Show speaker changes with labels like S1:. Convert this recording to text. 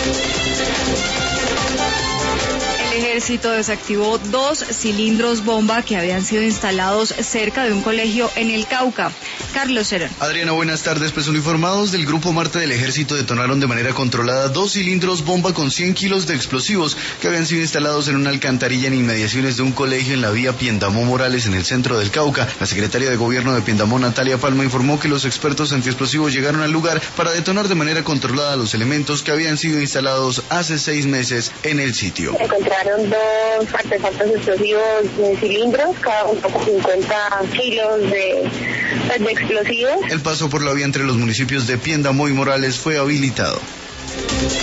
S1: El ejército desactivó 2 cilindros bomba que habían sido instalados cerca de un colegio en el Cauca. Carlos Herón.
S2: Adriana, buenas tardes. Pues uniformados del Grupo Marte del Ejército detonaron de manera controlada 2 cilindros bomba con 100 kilos de explosivos que habían sido instalados en una alcantarilla en inmediaciones de un colegio en la vía Piendamó Morales en el centro del Cauca. La secretaria de Gobierno de Piendamó, Natalia Palma, informó que los expertos antiexplosivos llegaron al lugar para detonar de manera controlada los elementos que habían sido instalados hace 6 meses en el sitio.
S3: Encontraron 2 artefactos explosivos en cilindros, cada uno con 50 kilos de explosivos.
S2: El paso por la vía entre los municipios de Piendamó y Morales fue habilitado.